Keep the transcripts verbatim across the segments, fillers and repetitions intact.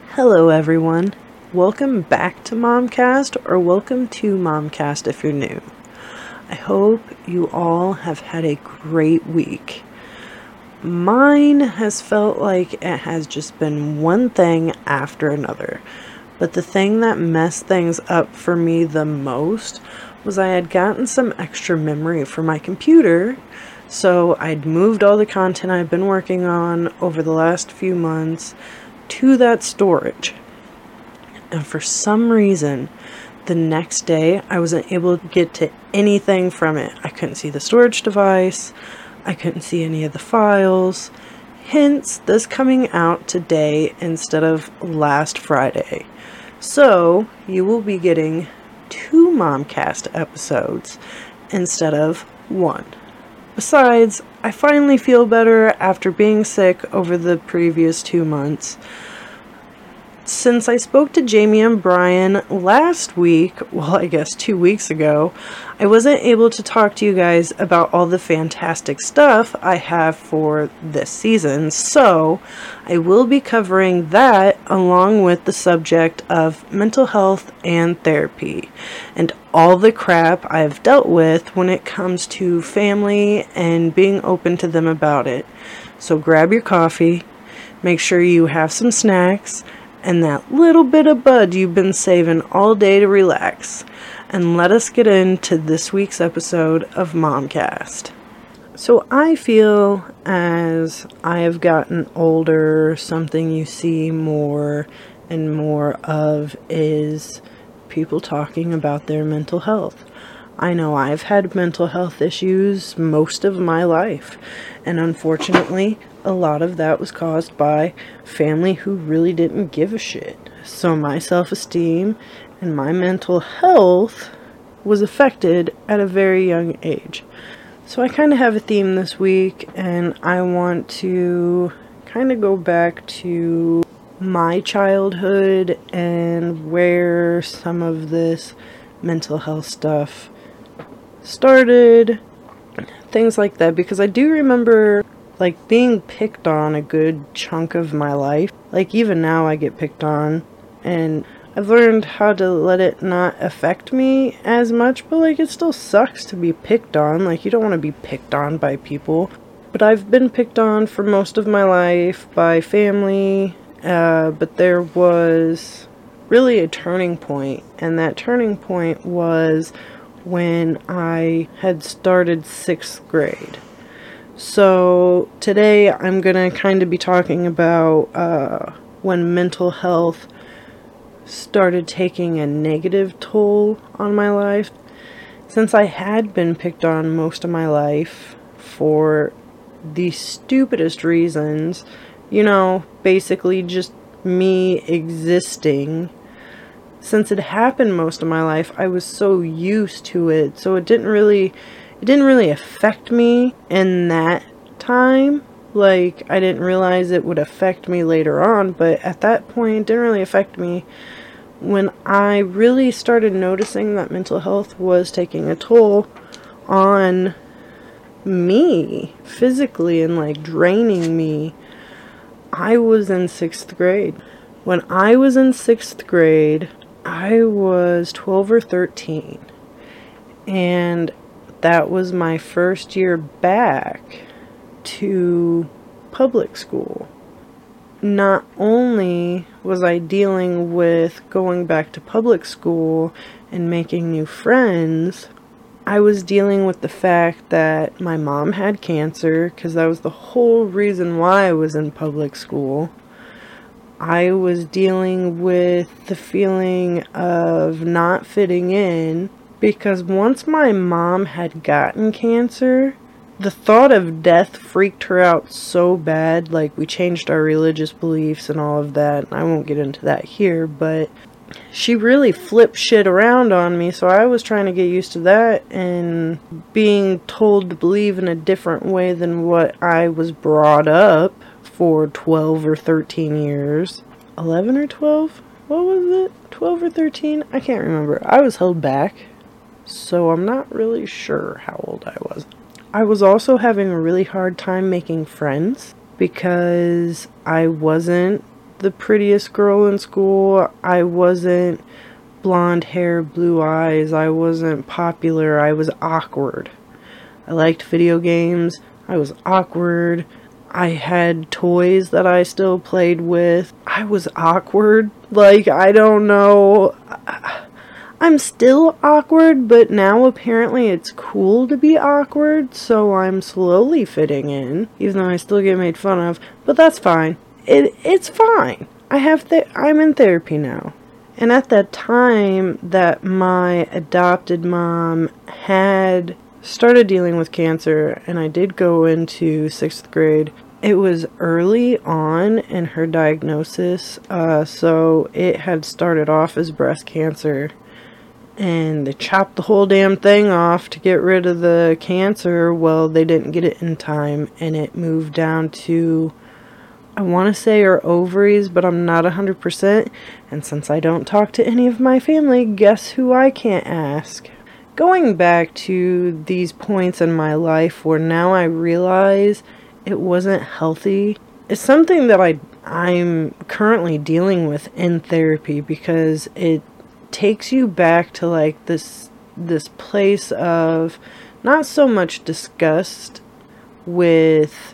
Hello everyone, welcome back to Momcast, or welcome to Momcast if you're new. I hope you all have had a great week. Mine has felt like it has just been one thing after another, but the thing that messed things up for me the most was I had gotten some extra memory for my computer, so I'd moved all the content I've been working on over the last few months to that storage. And for some reason, the next day I wasn't able to get to anything from it. I couldn't see the storage device. I couldn't see any of the files. Hence, this coming out today instead of last Friday. So, you will be getting two Momcast episodes instead of one. Besides, I finally feel better after being sick over the previous two months. Since I spoke to Jamie and Brian last week, well, I guess two weeks ago, I wasn't able to talk to you guys about all the fantastic stuff I have for this season, so I will be covering that along with the subject of mental health and therapy, and all the crap I've dealt with when it comes to family and being open to them about it. So grab your coffee, make sure you have some snacks, and that little bit of bud you've been saving all day to relax. And let us get into this week's episode of Momcast. So I feel as I have gotten older, something you see more and more of is people talking about their mental health. I know I've had mental health issues most of my life, and unfortunately, a lot of that was caused by family who really didn't give a shit. So my self-esteem and my mental health was affected at a very young age. So I kind of have a theme this week, and I want to kind of go back to my childhood and where some of this mental health stuff started, things like that, because I do remember like being picked on a good chunk of my life. Like even now I get picked on, and I've learned how to let it not affect me as much, but like it still sucks to be picked on. Like you don't want to be picked on by people, but I've been picked on for most of my life by family, uh, but there was really a turning point, and that turning point was when I had started sixth grade. So today I'm gonna kind of be talking about uh, when mental health started taking a negative toll on my life. Since I had been picked on most of my life for the stupidest reasons, you know, basically just me existing. Since it happened most of my life, I was so used to it, so it didn't really, it didn't really affect me in that time. Like, I didn't realize it would affect me later on, but at that point, it didn't really affect me. When I really started noticing that mental health was taking a toll on me, physically, and like draining me, I was in sixth grade. When I was in sixth grade, I was twelve or thirteen, and that was my first year back to public school. Not only was I dealing with going back to public school and making new friends, I was dealing with the fact that my mom had cancer, because that was the whole reason why I was in public school. I was dealing with the feeling of not fitting in, because once my mom had gotten cancer, the thought of death freaked her out so bad. Like, we changed our religious beliefs and all of that. I won't get into that here, but she really flipped shit around on me, so I was trying to get used to that and being told to believe in a different way than what I was brought up for twelve or thirteen years. eleven or twelve? What was it? twelve or thirteen? I can't remember. I was held back, so I'm not really sure how old I was. I was also having a really hard time making friends because I wasn't the prettiest girl in school. I wasn't blonde hair, blue eyes. I wasn't popular. I was awkward. I liked video games. I was awkward. I had toys that I still played with. I was awkward. Like, I don't know. I'm still awkward, but now apparently it's cool to be awkward, so I'm slowly fitting in, even though I still get made fun of. But that's fine. It it's fine. I have th- I'm in therapy now. And at that time that my adopted mom had started dealing with cancer, and I did go into sixth grade, it was early on in her diagnosis, uh, so it had started off as breast cancer. And they chopped the whole damn thing off to get rid of the cancer. Well, they didn't get it in time, and it moved down to, I want to say her ovaries, but I'm not one hundred percent. And since I don't talk to any of my family, guess who I can't ask? Going back to these points in my life where now I realize it wasn't healthy, is something that I, I'm currently dealing with in therapy, because it takes you back to like this this place of not so much disgust with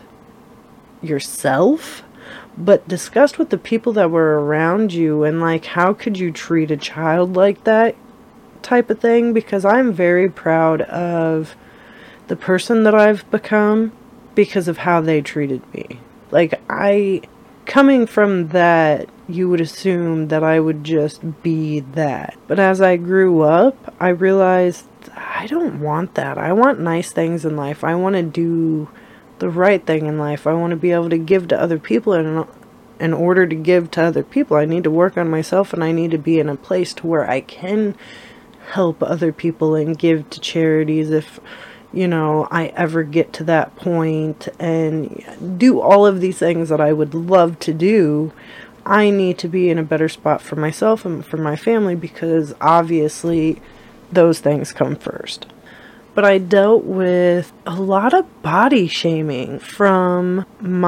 yourself, but disgust with the people that were around you, and like, how could you treat a child like that type of thing. Because I'm very proud of the person that I've become because of how they treated me. Like, I coming from that, you would assume that I would just be that. But as I grew up, I realized I don't want that. I want nice things in life. I want to do the right thing in life. I want to be able to give to other people, and in order to give to other people, I need to work on myself, and I need to be in a place to where I can help other people and give to charities if, you know, I ever get to that point, and do all of these things that I would love to do. I need to be in a better spot for myself and for my family, because obviously those things come first. But I dealt with a lot of body shaming from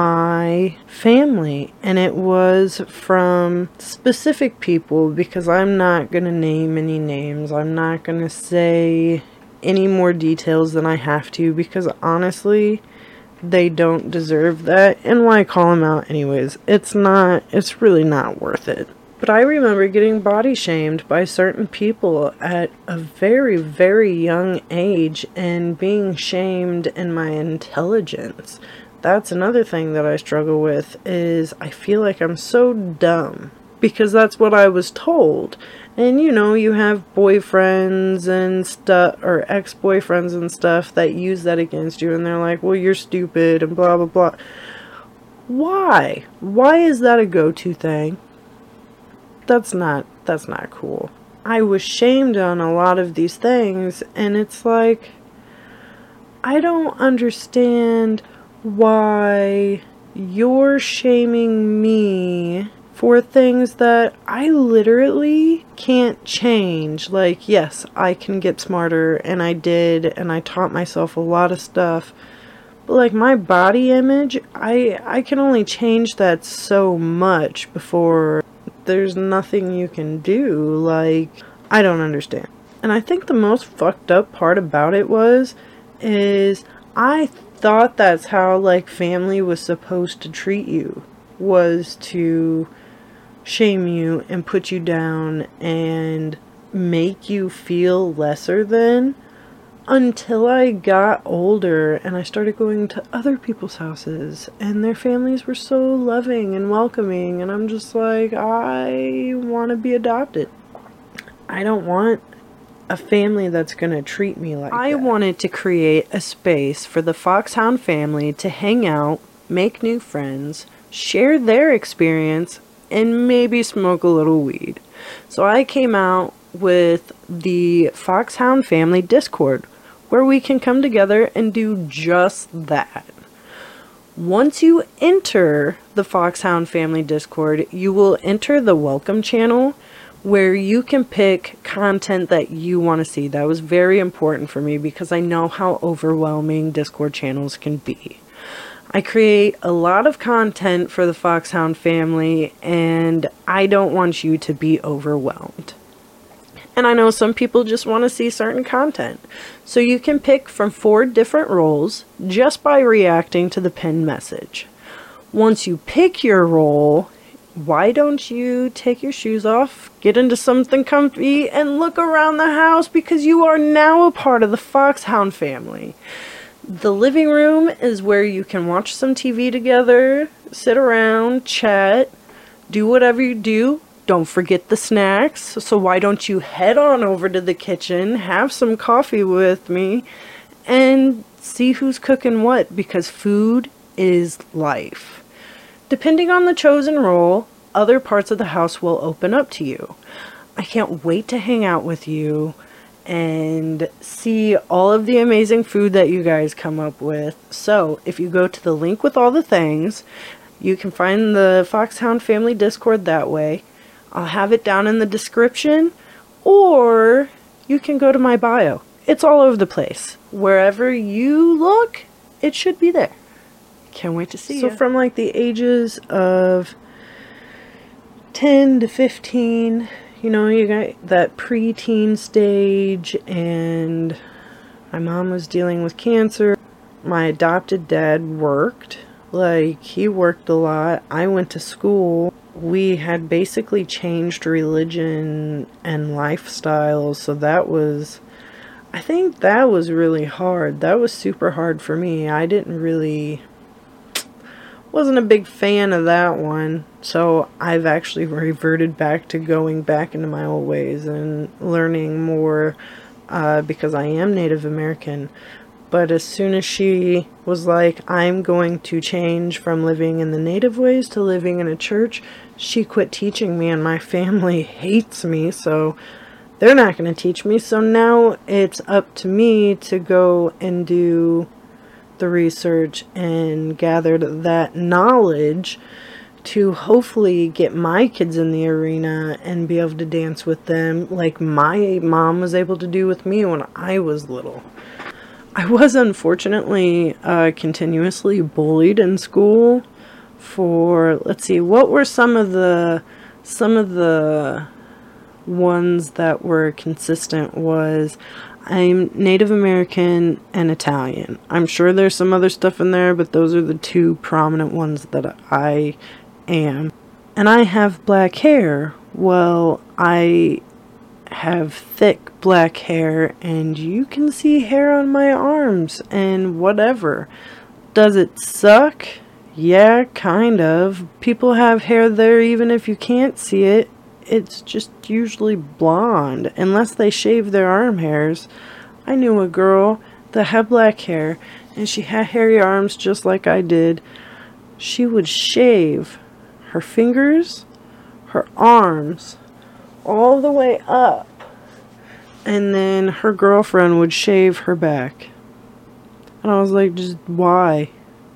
my family, and it was from specific people, because I'm not going to name any names. I'm not going to say any more details than I have to, because honestly, they don't deserve that, and why call them out anyways? It's not, it's really not worth it. But I remember getting body shamed by certain people at a very, very young age, and being shamed in my intelligence. That's another thing that I struggle with, is I feel like I'm so dumb, because that's what I was told. And you know, you have boyfriends and stuff, or ex-boyfriends and stuff, that use that against you, and they're like, well, you're stupid, and blah, blah, blah. Why? Why is that a go-to thing? That's not, that's not cool. I was shamed on a lot of these things, and it's like, I don't understand why you're shaming me for things that I literally can't change. Like, yes, I can get smarter, and I did, and I taught myself a lot of stuff. But like, my body image, I I can only change that so much before there's nothing you can do. Like, I don't understand. And I think the most fucked up part about it was, is I thought that's how like family was supposed to treat you, was to shame you and put you down and make you feel lesser than, until I got older and I started going to other people's houses, and their families were so loving and welcoming, and I'm just like, I want to be adopted. I don't want a family that's going to treat me like I that. I wanted to create a space for the Foxhound family to hang out, make new friends, share their experience, and maybe smoke a little weed. So I came out with the Foxhound Family Discord, where we can come together and do just that. Once you enter the Foxhound Family Discord, you will enter the welcome channel, where you can pick content that you want to see. That was very important for me, because I know how overwhelming Discord channels can be. I create a lot of content for the Foxhound family, and I don't want you to be overwhelmed. And I know some people just want to see certain content. So you can pick from four different roles just by reacting to the pinned message. Once you pick your role, why don't you take your shoes off, get into something comfy, and look around the house, because you are now a part of the Foxhound family. The living room is where you can watch some T V together, sit around, chat, do whatever you do. Don't forget the snacks. So why don't you head on over to the kitchen, have some coffee with me, and see who's cooking what, because food is life. Depending on the chosen role, other parts of the house will open up to you. I can't wait to hang out with you and see all of the amazing food that you guys come up with. So if you go to the link with all the things, you can find the Foxhound family Discord that way. I'll have it down in the description, or you can go to my bio. It's all over the place. Wherever you look, it should be there. Can't wait to see you. So from like the ages of ten to fifteen, you know, you got that preteen stage, and my mom was dealing with cancer. My adopted dad worked. Like, he worked a lot. I went to school. We had basically changed religion and lifestyle, so that was, I think that was really hard. That was super hard for me. I didn't really, wasn't a big fan of that one. So I've actually reverted back to going back into my old ways and learning more uh, because I am Native American. But as soon as she was like, I'm going to change from living in the native ways to living in a church, she quit teaching me, and my family hates me, so they're not going to teach me. So now it's up to me to go and do the research and gather that knowledge to hopefully get my kids in the arena and be able to dance with them like my mom was able to do with me when I was little. I was unfortunately uh, continuously bullied in school for, let's see, what were some of the, some of the ones that were consistent was, I'm Native American and Italian. I'm sure there's some other stuff in there, but those are the two prominent ones that I am. And I have black hair. Well, I have thick black hair, and you can see hair on my arms and whatever. Does it suck? Yeah, kind of. People have hair there even if you can't see it. It's just usually blonde, unless they shave their arm hairs. I knew a girl that had black hair, and she had hairy arms just like I did. She would shave her fingers, her arms, all the way up, and then her girlfriend would shave her back. And I was like, just why?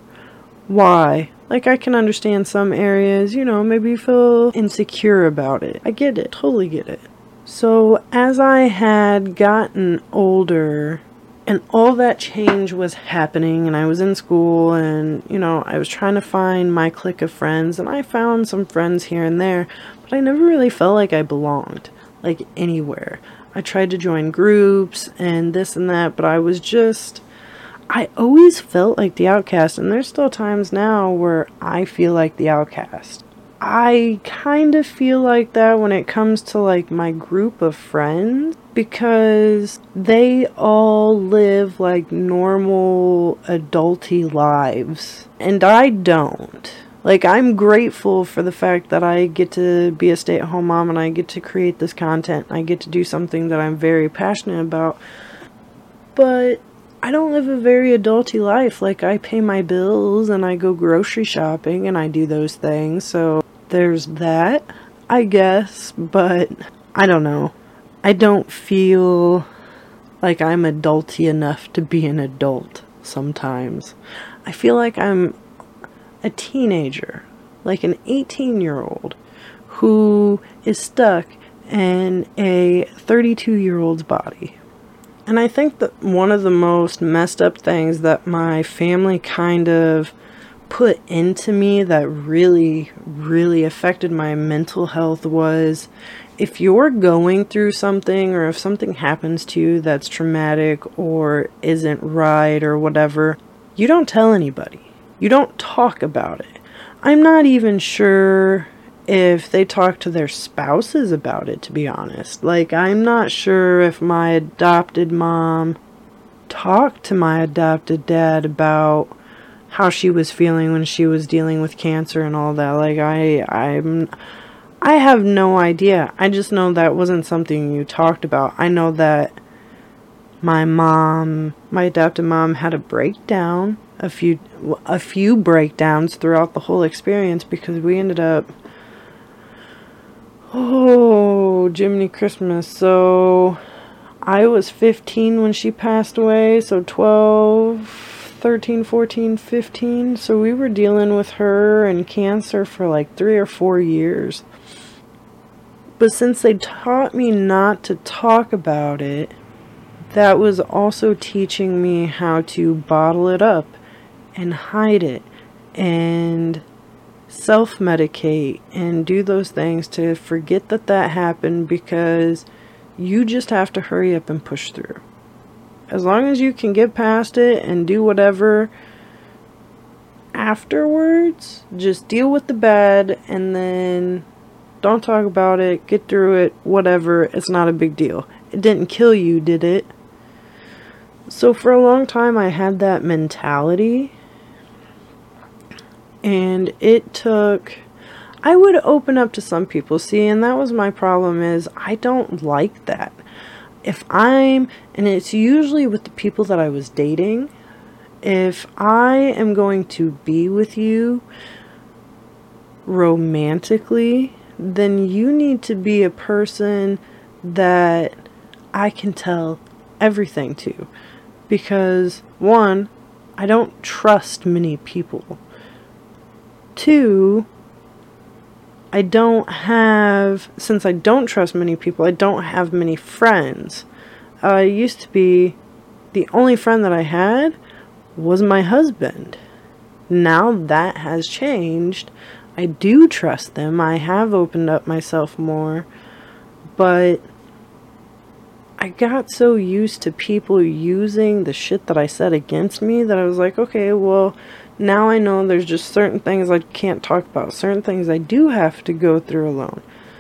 Why? Like, I can understand some areas, you know, maybe you feel insecure about it. I get it, totally get it. So as I had gotten older and all that change was happening, and I was in school, and, you know, I was trying to find my clique of friends, and I found some friends here and there, but I never really felt like I belonged, like, anywhere. I tried to join groups and this and that, but I was just, I always felt like the outcast, and there's still times now where I feel like the outcast. I kind of feel like that when it comes to like my group of friends, because they all live like normal adulty lives and I don't. Like, I'm grateful for the fact that I get to be a stay-at-home mom and I get to create this content. I get to do something that I'm very passionate about, but I don't live a very adulty life. Like, I pay my bills and I go grocery shopping and I do those things, so there's that, I guess, but I don't know. I don't feel like I'm adulty enough to be an adult sometimes. I feel like I'm a teenager, like an eighteen-year-old who is stuck in a thirty-two-year-old's body. And I think that one of the most messed up things that my family kind of put into me that really, really affected my mental health was, if you're going through something, or if something happens to you that's traumatic or isn't right or whatever, you don't tell anybody. You don't talk about it. I'm not even sure if they talk to their spouses about it, to be honest. Like, I'm not sure if my adopted mom talked to my adopted dad about how she was feeling when she was dealing with cancer and all that. Like, I, I'm, I have no idea. I just know that wasn't something you talked about. I know that my mom, my adopted mom, had a breakdown, a few, a few breakdowns throughout the whole experience, because we ended up, oh, Jiminy Christmas. So I was fifteen when she passed away, so twelve, thirteen, fourteen, fifteen. So we were dealing with her and cancer for like three or four years. But since they taught me not to talk about it, that was also teaching me how to bottle it up and hide it and self-medicate and do those things to forget that that happened, because you just have to hurry up and push through. As long as you can get past it and do whatever afterwards, just deal with the bad and then don't talk about it, get through it, whatever. It's not a big deal. It didn't kill you, did it? So for a long time I had that mentality, and it took, I would open up to some people, see, and that was my problem, is I don't like that. If I'm, and it's usually with the people that I was dating, if I am going to be with you romantically, then you need to be a person that I can tell everything to. Because, one, I don't trust many people. Two, I don't have, since I don't trust many people, I don't have many friends. I used to be, the only friend that I had was my husband. Now that has changed. I do trust them. I have opened up myself more. But I got so used to people using the shit that I said against me that I was like, okay, well, now I know there's just certain things I can't talk about. Certain things I do have to go through alone.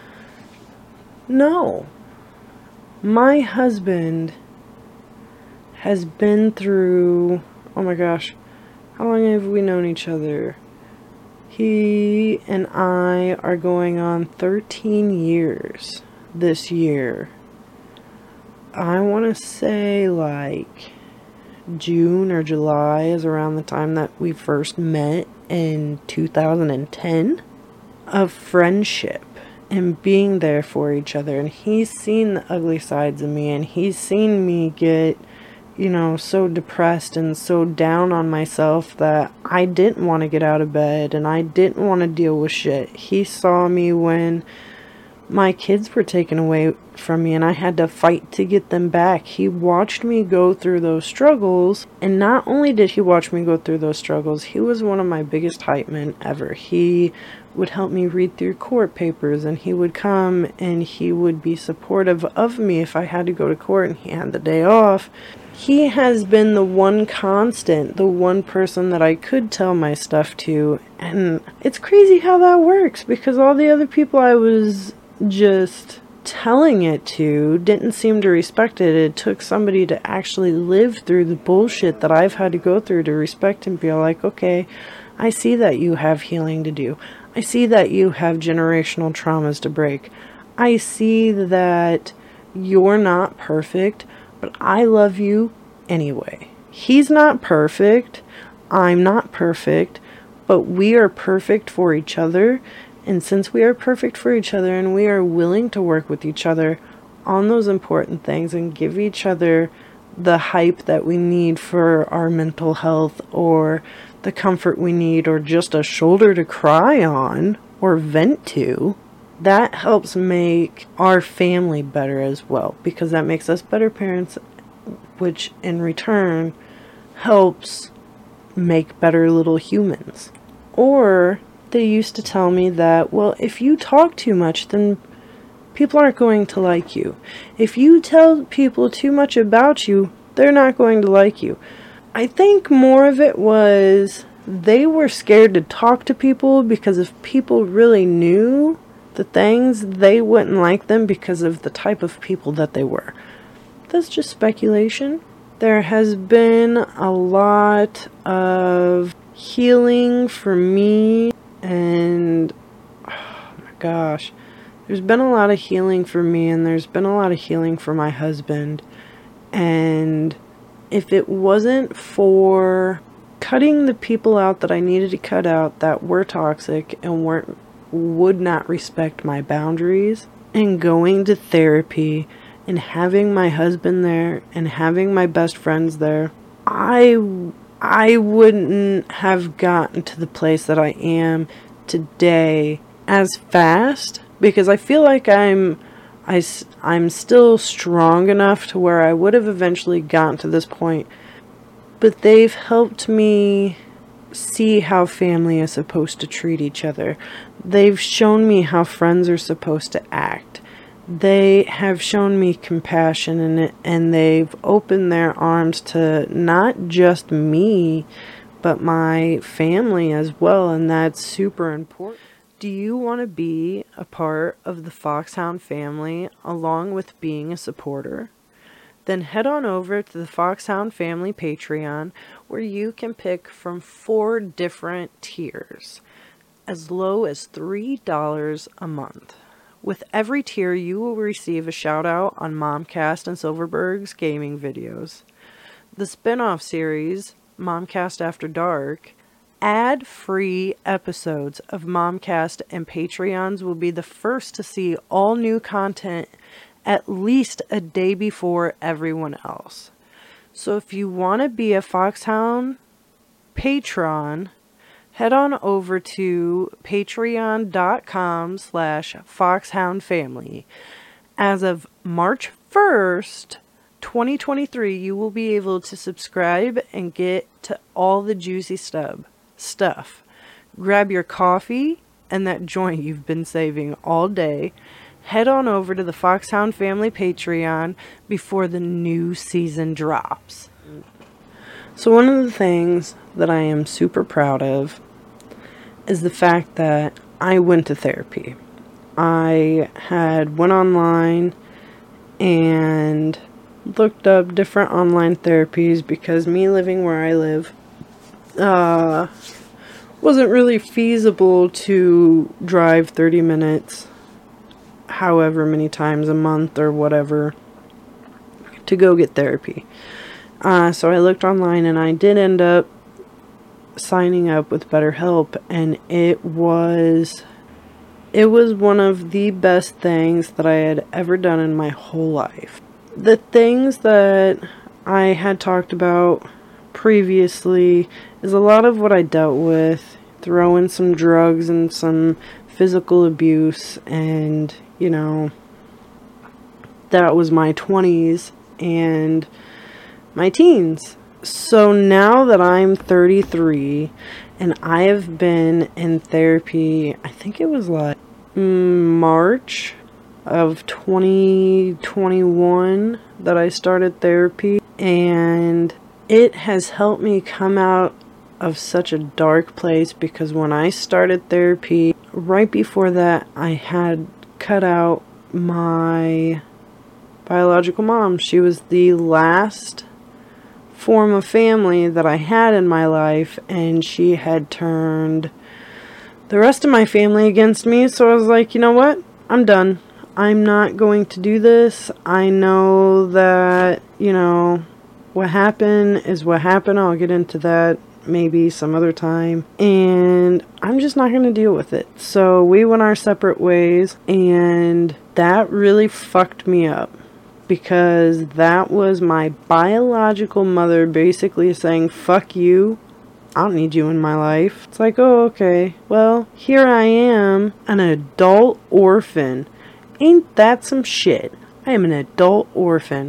No. My husband has been through, oh my gosh, how long have we known each other? He and I are going on thirteen years this year. I want to say like June or July is around the time that we first met in two thousand ten, of friendship and being there for each other. And he's seen the ugly sides of me, and he's seen me get, you know, so depressed and so down on myself that I didn't want to get out of bed and I didn't want to deal with shit. He saw me when my kids were taken away from me and I had to fight to get them back. He watched me go through those struggles, and not only did he watch me go through those struggles, he was one of my biggest hype men ever. He would help me read through court papers, and he would come and he would be supportive of me if I had to go to court and he had the day off. He has been the one constant, the one person that I could tell my stuff to, and it's crazy how that works, because all the other people I was just telling it to didn't seem to respect it. It took somebody to actually live through the bullshit that I've had to go through to respect and feel like, okay, I see that you have healing to do. I see that you have generational traumas to break. I see that you're not perfect, but I love you anyway. He's not perfect. I'm not perfect, but we are perfect for each other. And since we are perfect for each other and we are willing to work with each other on those important things and give each other the hype that we need for our mental health, or the comfort we need, or just a shoulder to cry on or vent to, that helps make our family better as well, because that makes us better parents, which in return helps make better little humans. Or they used to tell me that, well, if you talk too much, then people aren't going to like you. If you tell people too much about you, they're not going to like you. I think more of it was they were scared to talk to people because if people really knew the things, they wouldn't like them because of the type of people that they were. That's just speculation. There has been a lot of healing for me, and oh my gosh, there's been a lot of healing for me, and there's been a lot of healing for my husband. And if it wasn't for cutting the people out that I needed to cut out that were toxic and weren't would not respect my boundaries, and going to therapy and having my husband there and having my best friends there, I I wouldn't have gotten to the place that I am today as fast, because I feel like I'm I, I'm still strong enough to where I would have eventually gotten to this point, but they've helped me see how family is supposed to treat each other. They've shown me how friends are supposed to act. They have shown me compassion, and and they've opened their arms to not just me, but my family as well, and that's super important. Do you want to be a part of the Foxhound family along with being a supporter? Then head on over to the Foxhound Family Patreon, where you can pick from four different tiers, as low as three dollars a month. With every tier, you will receive a shout out on Momcast and Silverberg's gaming videos. The spin-off series, Momcast After Dark, ad-free episodes of Momcast and Patreons will be the first to see all new content at least a day before everyone else. So if you want to be a Foxhound patron, head on over to patreon.com slash foxhoundfamily. As of March first, twenty twenty-three, you will be able to subscribe and get to all the juicy stub stuff. Grab your coffee and that joint you've been saving all day. Head on over to the Foxhound Family Patreon before the new season drops. So one of the things that I am super proud of is the fact that I went to therapy. I had went online and looked up different online therapies because me living where I live uh, wasn't really feasible to drive thirty minutes however many times a month or whatever to go get therapy. Uh, so I looked online and I did end up signing up with BetterHelp, and it was it was one of the best things that I had ever done in my whole life. The things that I had talked about previously is a lot of what I dealt with, throw in some drugs and some physical abuse, and you know, that was my twenties and my teens. So now that I'm thirty-three and I have been in therapy, I think it was like March of twenty twenty-one that I started therapy, and it has helped me come out of such a dark place, because when I started therapy, right before that, I had cut out my biological mom. She was the last form of family that I had in my life, and she had turned the rest of my family against me. So I was like, you know what? I'm done. I'm not going to do this. I know that, you know, what happened is what happened. I'll get into that maybe some other time, and I'm just not going to deal with it. So we went our separate ways, and that really fucked me up, because that was my biological mother basically saying, fuck you, I don't need you in my life. It's like, oh, okay, well, here I am, an adult orphan. Ain't that some shit? I am an adult orphan.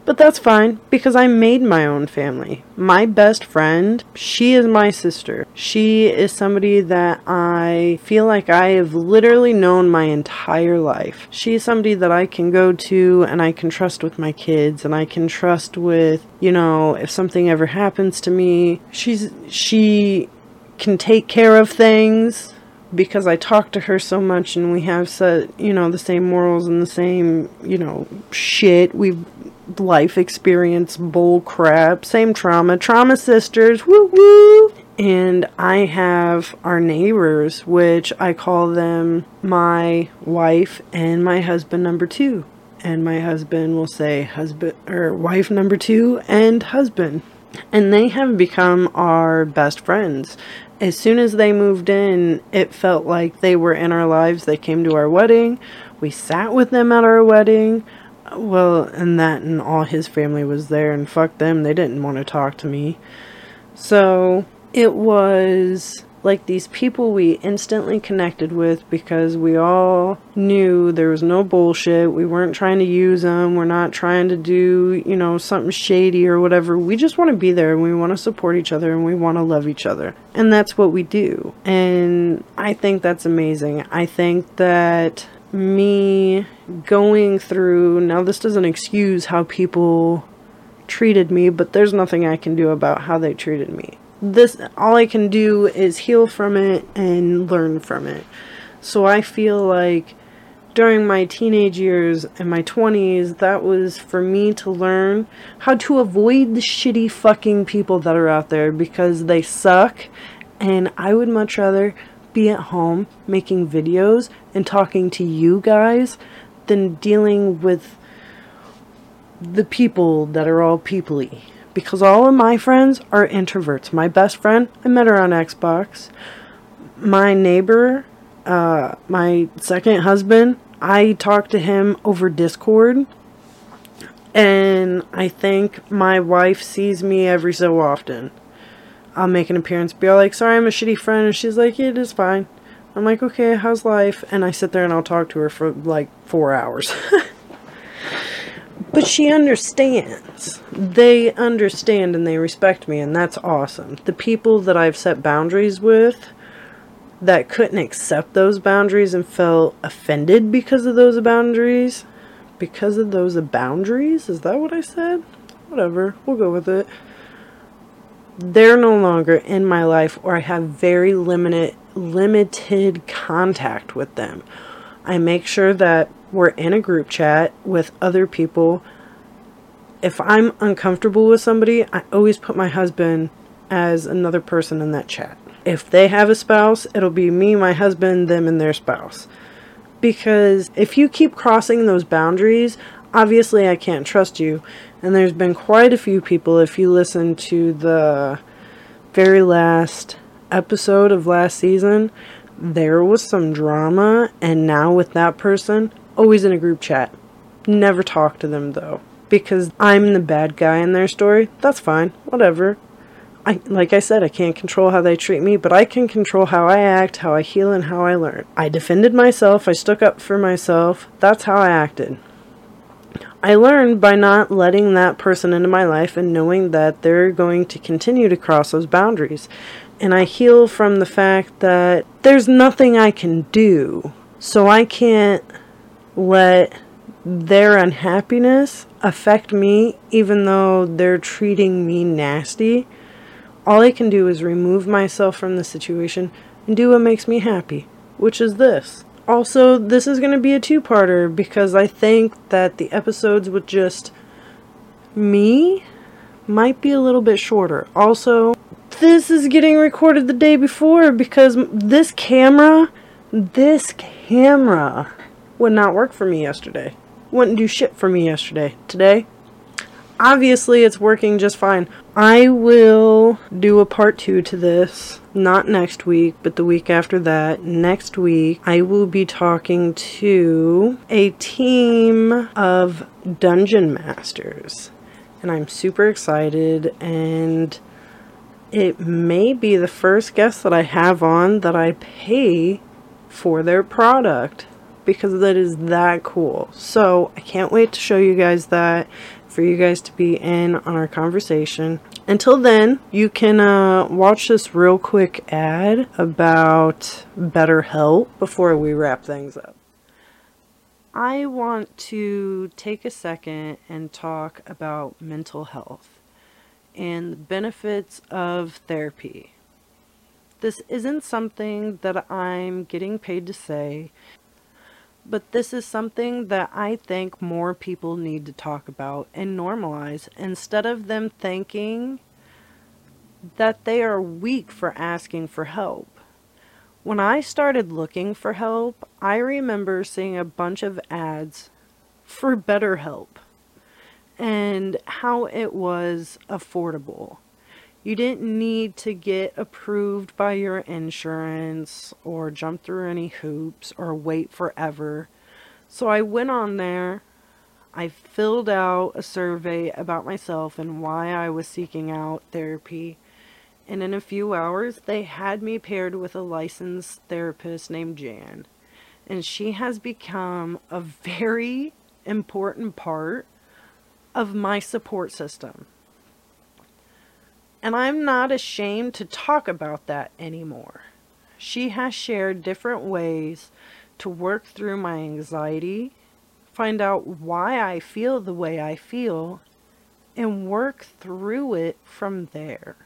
But that's fine, because I made my own family. My best friend, she is my sister. She is somebody that I feel like I have literally known my entire life. She is somebody that I can go to and I can trust with my kids, and I can trust with, you know, if something ever happens to me. She's, she can take care of things because I talk to her so much, and we have, so, you know, the same morals and the same, you know, shit. We've life experience, bull crap, same trauma, trauma sisters, woo woo. And I have our neighbors, which I call them my wife and my husband number two. And my husband will say husband or wife number two and husband. And they have become our best friends. As soon as they moved in, it felt like they were in our lives. They came to our wedding. We sat with them at our wedding. Well, and that and all his family was there, and fuck them, they didn't want to talk to me. So it was like these people we instantly connected with because we all knew there was no bullshit. We weren't trying to use them. We're not trying to do, you know, something shady or whatever. We just want to be there, and we want to support each other, and we want to love each other. And that's what we do. And I think that's amazing. I think that me going through, now this doesn't excuse how people treated me, but there's nothing I can do about how they treated me. This, all I can do is heal from it and learn from it. So I feel like during my teenage years and my twenties, that was for me to learn how to avoid the shitty fucking people that are out there, because they suck, and I would much rather be at home making videos and talking to you guys than dealing with the people that are all peoply. Because all of my friends are introverts. My best friend, I met her on Xbox. My neighbor, uh, my second husband, I talked to him over Discord. And I think my wife sees me every so often. I'll make an appearance, be all like, sorry, I'm a shitty friend. And she's like, yeah, it is fine. I'm like, okay, how's life? And I sit there and I'll talk to her for like four hours. But she understands. They understand and they respect me, and that's awesome. The people that I've set boundaries with that couldn't accept those boundaries and felt offended because of those boundaries, because of those boundaries, is that what I said? Whatever, we'll go with it. They're no longer in my life, or I have very limited limited contact with them. I make sure that we're in a group chat with other people. If I'm uncomfortable with somebody, I always put my husband as another person in that chat. If they have a spouse, it'll be me, my husband, them, and their spouse. Because if you keep crossing those boundaries, obviously I can't trust you. And there's been quite a few people, if you listen to the very last episode of last season, there was some drama, and now with that person, always in a group chat. Never talk to them though, because I'm the bad guy in their story. That's fine, whatever. I, like I said, I can't control how they treat me, but I can control how I act, how I heal, and how I learn. I defended myself, I stuck up for myself, that's how I acted. I learned by not letting that person into my life and knowing that they're going to continue to cross those boundaries. And I heal from the fact that there's nothing I can do. So I can't let their unhappiness affect me, even though they're treating me nasty. All I can do is remove myself from the situation and do what makes me happy, which is this. Also, this is going to be a two-parter because I think that the episodes with just me might be a little bit shorter. Also, this is getting recorded the day before because this camera, this camera would not work for me yesterday. Wouldn't do shit for me yesterday. Today, obviously it's working just fine. I will do a part two to this. Not next week, but the week after that. Next week, I will be talking to a team of dungeon masters. And I'm super excited, and it may be the first guest that I have on that I pay for their product. because that is that cool. So I can't wait to show you guys that, for you guys to be in on our conversation. Until then, you can uh, watch this real quick ad about BetterHelp before we wrap things up. I want to take a second and talk about mental health and the benefits of therapy. This isn't something that I'm getting paid to say, but this is something that I think more people need to talk about and normalize, instead of them thinking that they are weak for asking for help. When I started looking for help, I remember seeing a bunch of ads for BetterHelp and how it was affordable. You didn't need to get approved by your insurance or jump through any hoops or wait forever. So I went on there, I filled out a survey about myself and why I was seeking out therapy, and in a few hours they had me paired with a licensed therapist named Jan. And she has become a very important part of my support system. And I'm not ashamed to talk about that anymore. She has shared different ways to work through my anxiety, find out why I feel the way I feel, and work through it from there.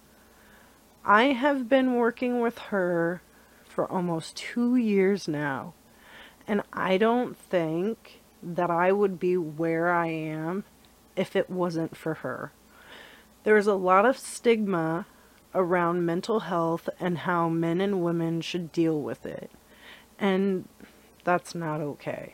I have been working with her for almost two years now, and I don't think that I would be where I am if it wasn't for her. There's a lot of stigma around mental health and how men and women should deal with it, and that's not okay.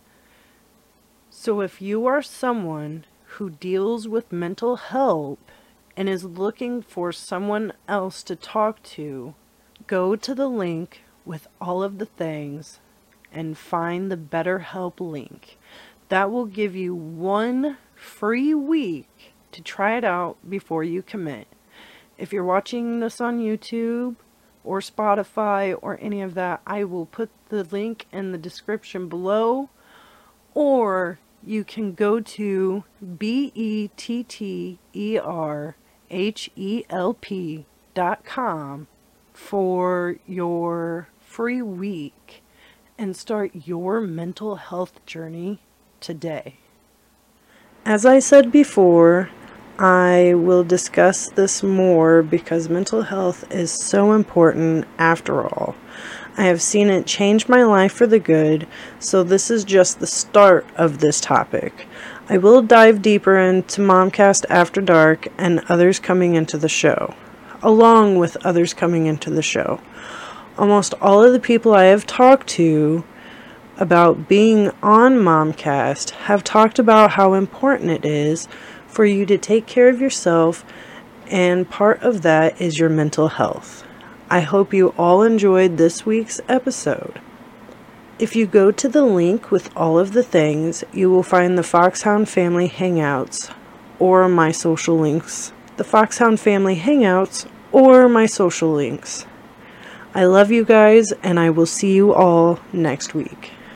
So if you are someone who deals with mental health and is looking for someone else to talk to, go to the link with all of the things and find the BetterHelp link. That will give you one free week to try it out before you commit. If you're watching this on YouTube or Spotify or any of that, I will put the link in the description below, or you can go to B E T T E R H E L P dot com for your free week and start your mental health journey today. As I said before, I will discuss this more because mental health is so important after all. I have seen it change my life for the good, so this is just the start of this topic. I will dive deeper into Momcast After Dark and others coming into the show, along with others coming into the show. Almost all of the people I have talked to about being on Momcast have talked about how important it is for you to take care of yourself, and part of that is your mental health. I hope you all enjoyed this week's episode. If you go to the link with all of the things, you will find the Foxhound Family Hangouts or my social links. The Foxhound Family Hangouts or my social links. I love you guys, and I will see you all next week.